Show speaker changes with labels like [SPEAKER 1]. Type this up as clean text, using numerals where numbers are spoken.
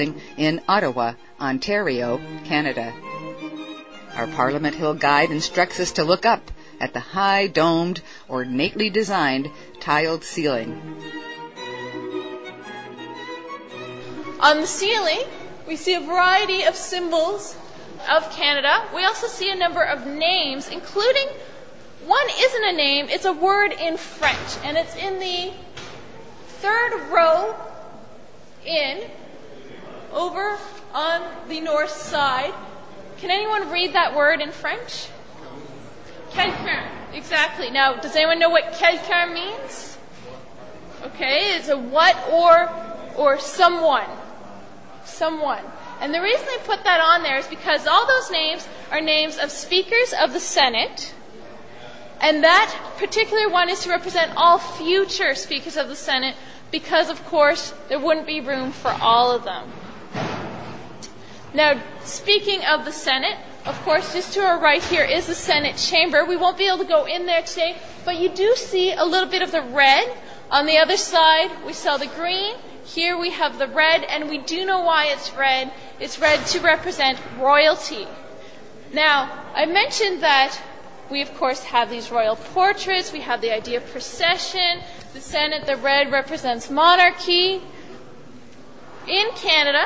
[SPEAKER 1] in Ottawa, Ontario, Canada. Our Parliament Hill Guide instructs us to look up at the high domed, ornately designed, tiled ceiling.
[SPEAKER 2] On the ceiling, we see a variety of symbols of Canada. We also see a number of names, including one isn't a name, it's a word in French, and it's in the third row over on the north side. Can anyone read that word in French? Quelqu'un. Exactly. Now, does anyone know what quelqu'un means? Okay, it's a what or someone. Someone. And the reason they put that on there is because all those names are names of speakers of the Senate, and that particular one is to represent all future speakers of the Senate because, of course, there wouldn't be room for all of them. Now, speaking of the Senate, of course, just to our right here is the Senate chamber. We won't be able to go in there today, but you do see a little bit of the red. On the other side, we saw the green. Here we have the red, and we do know why it's red. It's red to represent royalty. Now, I mentioned that we, of course, have these royal portraits. We have the idea of procession. The Senate, the red represents monarchy. In Canada,